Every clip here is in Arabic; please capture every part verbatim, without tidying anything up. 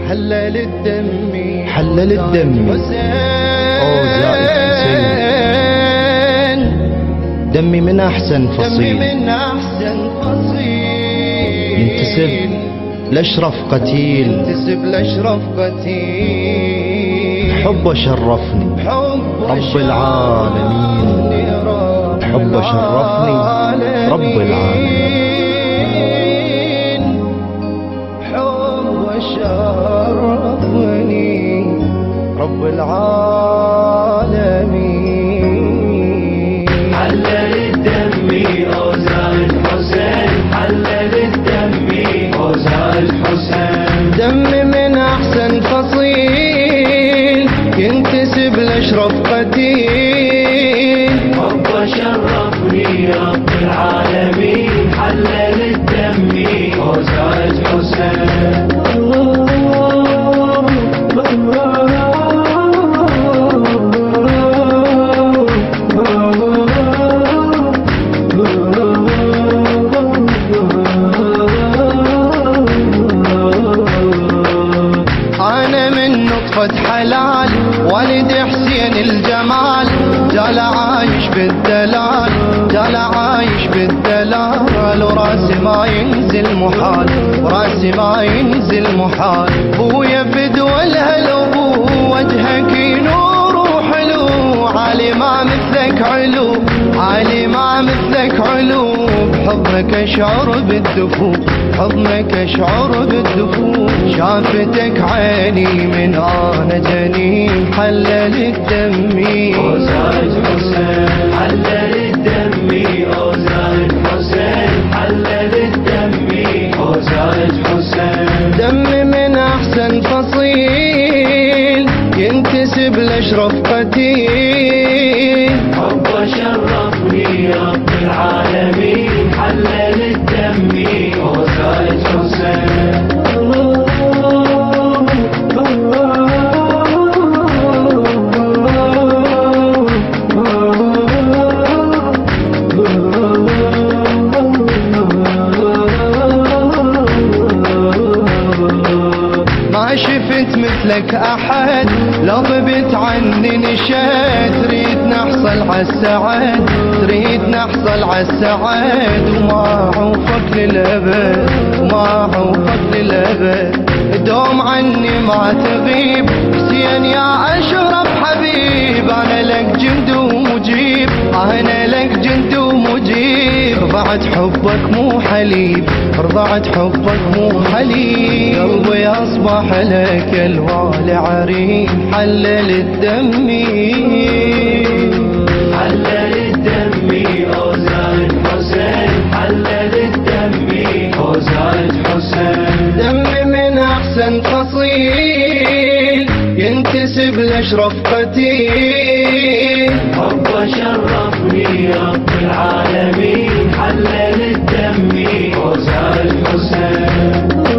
حلل الدم حلل الدم أو زائد حسين، دمي من أحسن فصيل، دمي من أحسن فصيل، ينتسب لأشرف قتيل، ينتسب لأشرف قتيل، حبه شرفني رب العالمين، حبه شرفني رب العالمين، حبه شرفني رب العالمين. حلل الدم أوزان الحسين، حلل الدم أوزان الحسين، دم من أحسن فصيل، ينتسب لأشرف قتيل، حبه شرفني رب العالمين، حلل الدم أوزان الحسين. حلال والد حسين الجمال، جال عايش بالدلال، جال عايش بالدلال، وراسي ما ينزل محال، وراسي ما ينزل محال. بويا فدوى الهلو، وجهك ينور وحلو، عالي ما مثلك علو، عالي ما مثلك علو. بحضنك اشعر بالدفو، بحضنك اشعر بالدفو، شافتك عيني من انا جنين. حلل الدم أوزان الحسين، حلل الدم أوزان الحسين، حلل الدم أوزان الحسين، دم من احسن فصيل، ينتسب لأشرف قتيل، حبه شرفني رب العالمين، حلل الدم أوزان الحسين. ما شفت مثلك أحد، لو غبت عني نشاد. تريد نحصل عالسعاد، تريد نحصل عالسعاد، وما عوفك للأبد، وما عوفك للأبد. دوم عني ما تغيب حسين يا أشرف حبيب، أنا لك جند ومجيب، أنا لك جند ومجيب. رضعت حبك مو حليب، رضعت حبك مو حليب، قلبي أصبح لك الوالي عريب. حلل الدم حلل الدم أوزان الحسين، حلل الدم أوزان الحسين، دم من أحسن فصيل، ينتسب لأشرف قتيل، حبه شرفني رب العالمين، حلل الدم أوزان الحسين.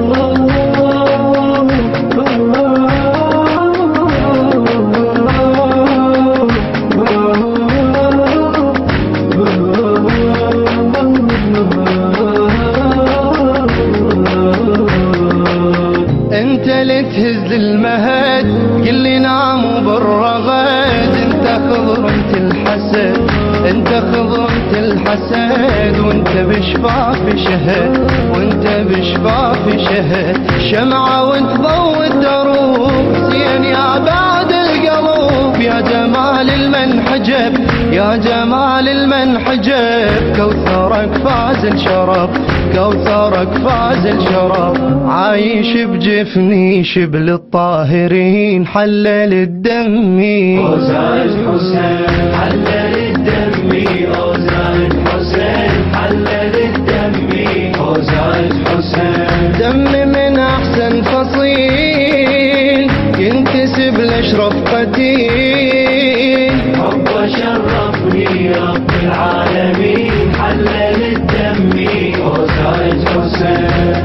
انت اللي تهز المهد، كل ناموا بالرغد. انت خضرمت الحسد، انت خضرمت الحسد، وانت بشفاف شهد، وانت بشفاف شهد. شمعة وانت ضوء الدروب، حسين يا بعد القلوب. يا جمال المنحجب، يا جمال المنحجب، كوثرك فاز الشرف، كوثرك فاز الشرف. عايش بجفني شبل الطاهرين. حلل الدم أوزان الحسين، حلل الدم أوزان الحسين، حلل الدم أوزان الحسين، دم من أحسن فصيل، ينتسب لأشرف قتيل، حبه شرفني رب العالمين، حلل الدم أوزان الحسين.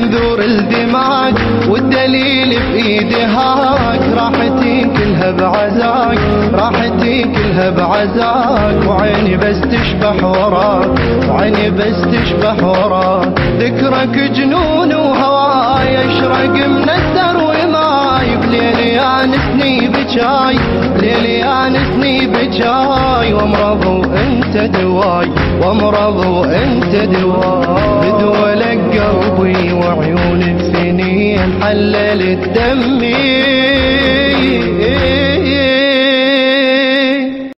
منذور الدماغ والدليل بإيدي هاك، راحتي كلها بعزاك، راحتي كلها بعزاك، وعيني بس تشبح وراك، وعيني بس تشبح وراك، ذكرك جنون وهواي اشرق من الدرب ماي، بليل يانسني بجاي، بليل يانسني بجاي، وامرض وانت دواي، وامرض وانت دواي، بدولك قلبي وعيوني بسنين حللت دمي.